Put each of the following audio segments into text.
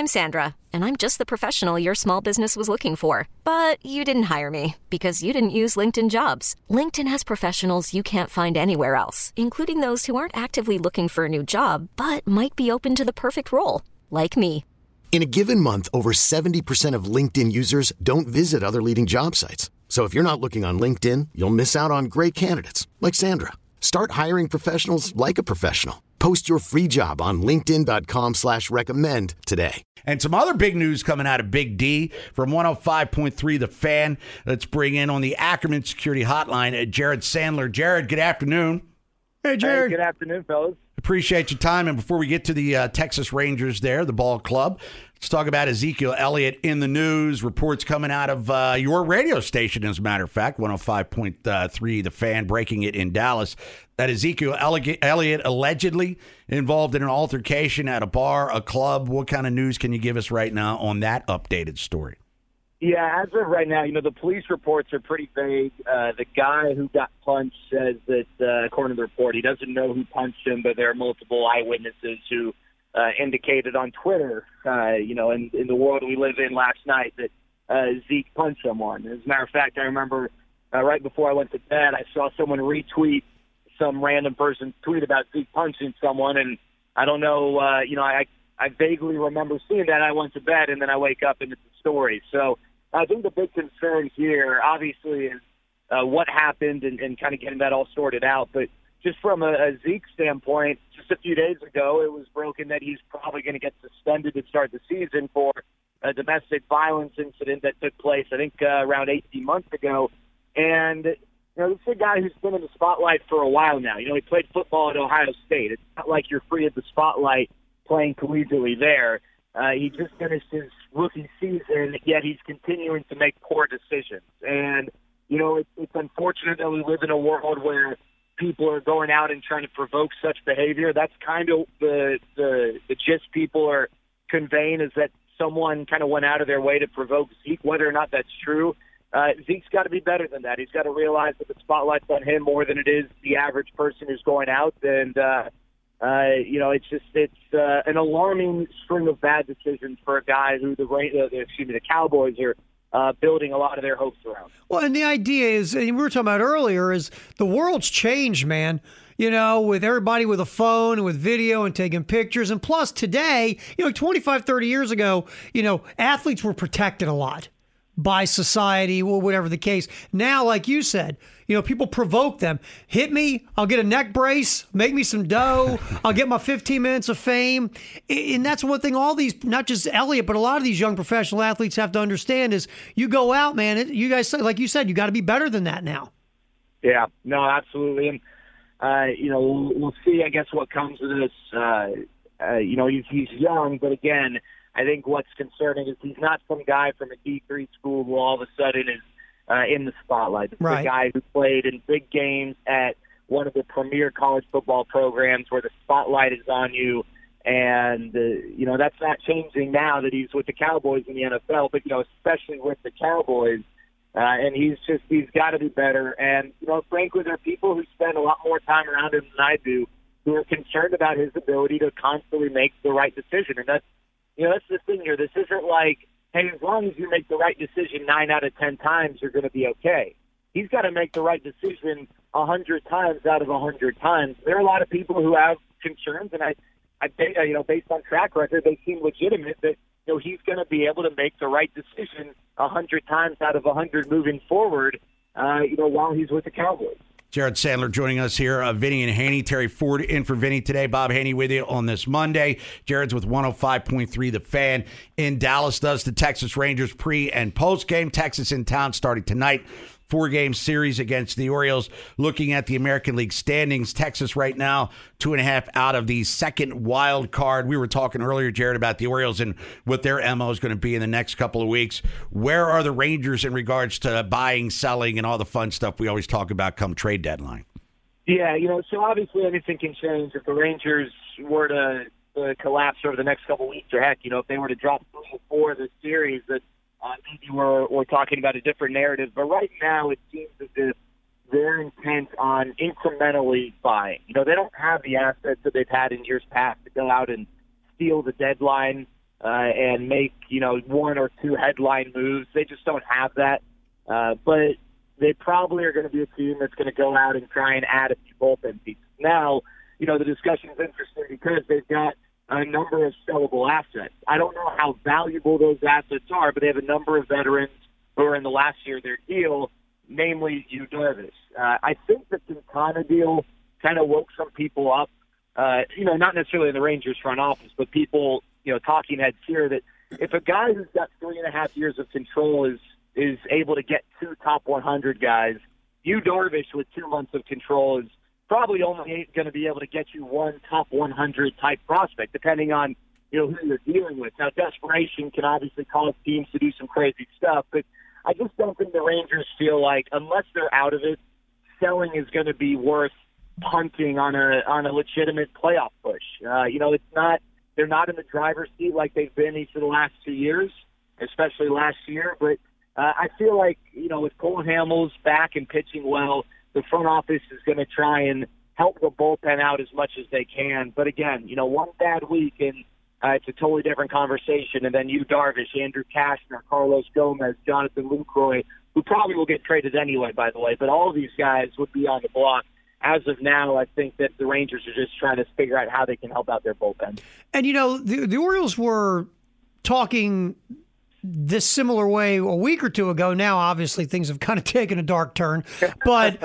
I'm Sandra, and I'm just the professional your small business was looking for. But you didn't hire me because you didn't use LinkedIn Jobs. LinkedIn has professionals you can't find anywhere else, including those who aren't actively looking for a new job, but might be open to the perfect role, like me. In a given month, over 70% of LinkedIn users don't visit other leading job sites. So if you're not looking on LinkedIn, you'll miss out on great candidates like Sandra. Start hiring professionals like a professional. Post your free job on linkedin.com/recommend today. And some other big news coming out of Big D from 105.3 The Fan. Let's bring in on the Ackerman Security Hotline Jared Sandler. Jared, good afternoon. Hey, Jared. Hey, good afternoon, fellas. Appreciate your time. And before we get to the Texas Rangers there, the ball club, let's talk about Ezekiel Elliott in the news. Reports coming out of your radio station, as a matter of fact, 105.3 The Fan, breaking it in Dallas, that Ezekiel Elliott allegedly involved in an altercation at a bar, a club. What kind of news can you give us right now on that updated story? Yeah, as of right now, the police reports are pretty vague. The guy who got punched says that, according to the report, he doesn't know who punched him, but there are multiple eyewitnesses who indicated on Twitter, in the world we live in last night, that Zeke punched someone. As a matter of fact, I remember right before I went to bed, I saw someone retweet some random person's tweet about Zeke punching someone, and I don't know, I vaguely remember seeing that. I went to bed, and then I wake up and it's a story. So I think the big concern here, obviously, is what happened and kind of getting that all sorted out. But just from a Zeke standpoint, just a few days ago, it was broken that he's probably going to get suspended to start the season for a domestic violence incident that took place, I think, around 18 months ago. And, this is a guy who's been in the spotlight for a while now. He played football at Ohio State. It's not like you're free of the spotlight playing collegiately there. He just finished his rookie season, yet he's continuing to make poor decisions. And, it's unfortunate that we live in a world where people are going out and trying to provoke such behavior. That's kind of the gist people are conveying, is that someone kind of went out of their way to provoke Zeke. Whether or not that's true, Zeke's got to be better than that. He's got to realize that the spotlight's on him more than it is the average person who's going out. And, it's an alarming string of bad decisions for a guy who the Cowboys are building a lot of their hopes around. Well, and the idea is, and we were talking about earlier, is the world's changed, man. With everybody with a phone and with video and taking pictures. And plus today, 25, 30 years ago, athletes were protected a lot by society or whatever the case. Now, like you said, people provoke them. Hit me, I'll get a neck brace, make me some dough, I'll get my 15 minutes of fame. And that's one thing all these, not just Elliott, but a lot of these young professional athletes have to understand is you go out, man, you guys, like you said, you got to be better than that now. Yeah, no, absolutely. And, we'll see, I guess, what comes of this. He's young, but again, I think what's concerning is he's not some guy from a D3 school who all of a sudden is in the spotlight. It's right. A guy who played in big games at one of the premier college football programs where the spotlight is on you. And, that's not changing now that he's with the Cowboys in the NFL, but, especially with the Cowboys. And he's got to be better. And, frankly, there are people who spend a lot more time around him than I do who are concerned about his ability to constantly make the right decision. And that's the thing here. This isn't like, hey, as long as you make the right decision 9 out of 10 times, you're going to be okay. He's got to make the right decision 100 times out of 100 times. There are a lot of people who have concerns, and I think, based on track record, they seem legitimate that, he's going to be able to make the right decision 100 times out of 100 moving forward, while he's with the Cowboys. Jared Sandler joining us here. Vinny and Haney. Terry Ford in for Vinny today. Bob Haney with you on this Monday. Jared's with 105.3 The Fan in Dallas. Does the Texas Rangers pre- and post-game. Texas in town starting tonight. 4-game series against the Orioles. Looking at the American League standings, Texas right now 2.5 out of the second wild card. We were talking earlier, Jared, about the Orioles and what their MO is going to be in the next couple of weeks. Where are the Rangers in regards to buying, selling, and all the fun stuff we always talk about come trade deadline? Yeah, so obviously anything can change. If the Rangers were to collapse over the next couple of weeks, or heck, if they were to drop 3 or 4 of the series, that maybe we're talking about a different narrative. But right now it seems as if they're intent on incrementally buying. They don't have the assets that they've had in years past to go out and steal the deadline. and make, one or two headline moves. They just don't have that. But they probably are going to be a team that's going to go out and try and add a few bullpen pieces. Now, the discussion is interesting because they've got a number of sellable assets. I don't know how valuable those assets are, but they have a number of veterans who are in the last year of their deal, namely Yu Darvish. I think the Quintana deal kind of woke some people up, not necessarily in the Rangers front office, but people, talking heads here, that if a guy who's got 3.5 years of control is able to get 2 top 100 guys, Yu Darvish with 2 months of control is probably only going to be able to get you 1 top 100 type prospect, depending on who you're dealing with. Now, desperation can obviously cause teams to do some crazy stuff, but I just don't think the Rangers feel like, unless they're out of it, selling is going to be worth punting on a legitimate playoff push. It's not. They're not in the driver's seat like they've been each of the last 2 years, especially last year. But I feel like with Cole Hamels back and pitching well, the front office is going to try and help the bullpen out as much as they can. But again, one bad week and it's a totally different conversation. And then Yu Darvish, Andrew Cashner, Carlos Gomez, Jonathan Lucroy, who probably will get traded anyway, by the way. But all of these guys would be on the block. As of now, I think that the Rangers are just trying to figure out how they can help out their bullpen. And, the Orioles were talking this similar way a week or two ago. Now, obviously, things have kind of taken a dark turn. But,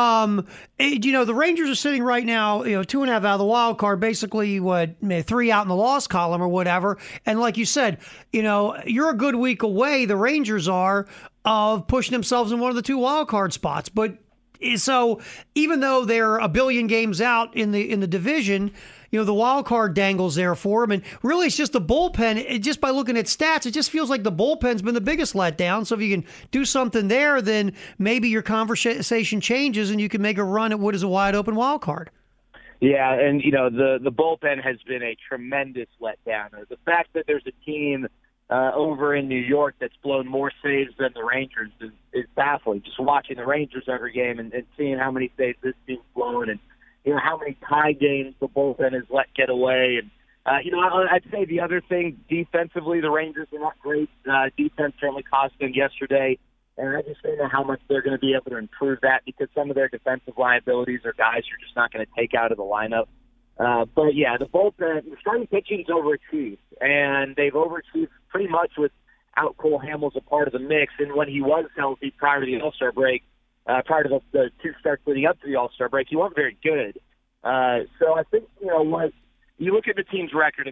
the Rangers are sitting right now, 2.5 out of the wild card, basically, 3 out in the loss column or whatever. And like you said, you're a good week away, the Rangers are, of pushing themselves in one of the 2 wild card spots. But so even though they're a billion games out in the division, the wild card dangles there for them. And really, it's just the bullpen. Just by looking at stats, it just feels like the bullpen's been the biggest letdown. So if you can do something there, then maybe your conversation changes and you can make a run at what is a wide open wild card. Yeah, and the bullpen has been a tremendous letdown. The fact that there's a team over in New York that's blown more saves than the Rangers is baffling. Just watching the Rangers every game and seeing how many saves this team's blown and how many tie games the bullpen has let get away. And, I'd say the other thing, defensively, the Rangers are not great. Defense certainly cost them yesterday, and I just don't know how much they're going to be able to improve that because some of their defensive liabilities are guys you're just not going to take out of the lineup. But, yeah, the bullpen, the starting pitching's overachieved, and they've overachieved pretty much without Cole Hamels a part of the mix. And when he was healthy prior to the All-Star break, prior to the 2 starts leading up to the All-Star break, he wasn't very good. So I think, what you look at the team's record,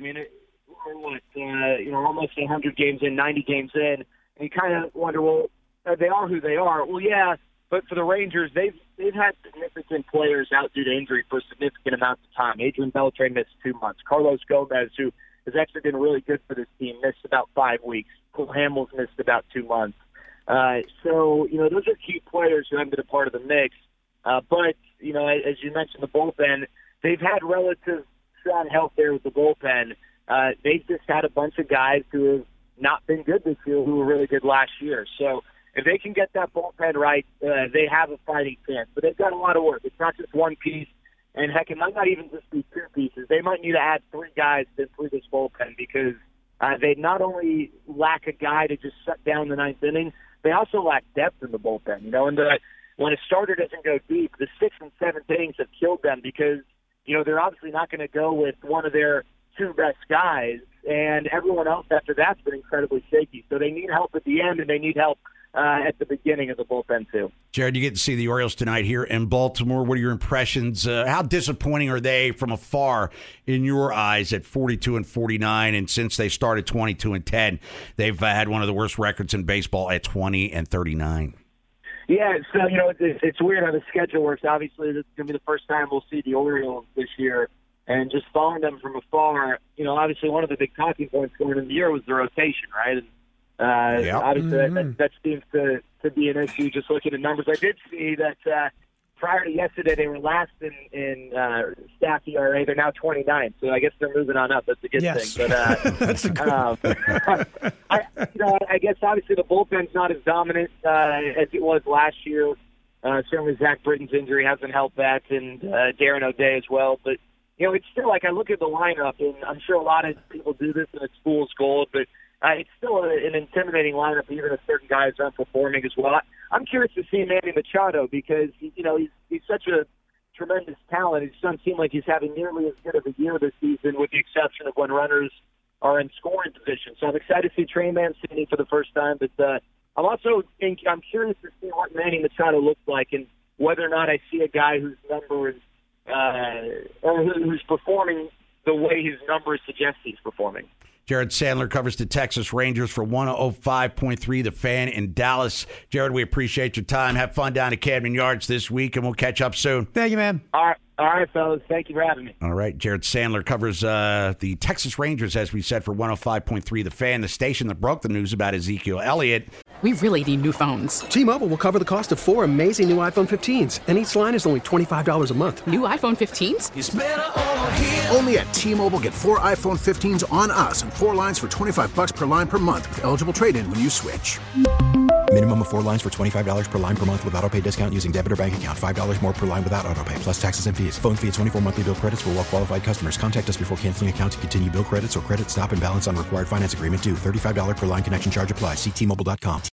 almost 100 games in, 90 games in, and you kind of wonder, well, they are who they are. Well, yeah, but for the Rangers, they've had significant players out due to injury for significant amounts of time. Adrian Beltre missed 2 months. Carlos Gomez, who has actually been really good for this team, missed about 5 weeks. Cole Hamels missed about 2 months. So, those are key players who haven't been a part of the mix. But, as you mentioned, the bullpen, they've had relative strong health there with the bullpen. They've just had a bunch of guys who have not been good this year who were really good last year. So if they can get that bullpen right, they have a fighting chance. But they've got a lot of work. It's not just one piece. And, heck, it might not even just be 2 pieces. They might need to add 3 guys to improve this bullpen because they not only lack a guy to just shut down the 9th inning, they also lack depth in the bullpen. And when a starter doesn't go deep, the 6th and 7th innings have killed them because, they're obviously not going to go with one of their 2 best guys, and everyone else after that's been incredibly shaky. So they need help at the end, and they need help at the beginning of the bullpen, too. Jared, you get to see the Orioles tonight here in Baltimore. What are your impressions? How disappointing are they from afar in your eyes at 42-49? And since they started 22-10, they've had one of the worst records in baseball at 20-39. Yeah, so, it's weird how the schedule works. Obviously, this is going to be the first time we'll see the Orioles this year. And just following them from afar, obviously one of the big talking points going into the year was the rotation, right? And obviously that seems to be an issue just looking at numbers. I did see that prior to yesterday they were last in staff ERA. They're now 29, so I guess they're moving on up. That's a good thing. But That's a good I guess obviously the bullpen's not as dominant as it was last year. Certainly Zach Britton's injury hasn't helped that, and Darren O'Day as well. But it's still like I look at the lineup, and I'm sure a lot of people do this and it's fool's gold, but it's still an intimidating lineup, even if certain guys aren't performing as well. I'm curious to see Manny Machado because, he's such a tremendous talent. It doesn't seem like he's having nearly as good of a year this season, with the exception of when runners are in scoring position. So I'm excited to see Trey Mancini for the first time, but I'm curious to see what Manny Machado looks like and whether or not I see a guy whose number is or who's performing the way his numbers suggest he's performing. Jared Sandler covers the Texas Rangers for 105.3 The Fan in Dallas. Jared, we appreciate your time. Have fun down at Camden Yards this week, and we'll catch up soon. Thank you, man. All right, fellas. Thank you for having me. All right. Jared Sandler covers the Texas Rangers, as we said, for 105.3 The Fan, the station that broke the news about Ezekiel Elliott. We really need new phones. T-Mobile will cover the cost of 4 amazing new iPhone 15s, and each line is only $25 a month. New iPhone 15s? It's better over here. Only at T-Mobile, get 4 iPhone 15s on us and 4 lines for $25 per line per month with eligible trade-in when you switch. Minimum of 4 lines for $25 per line per month with autopay discount using debit or bank account. $5 more per line without autopay, plus taxes and fees. Phone fee at 24 monthly bill credits for well-qualified customers. Contact us before canceling account to continue bill credits or credit stop and balance on required finance agreement due. $35 per line connection charge applies. See T-Mobile.com.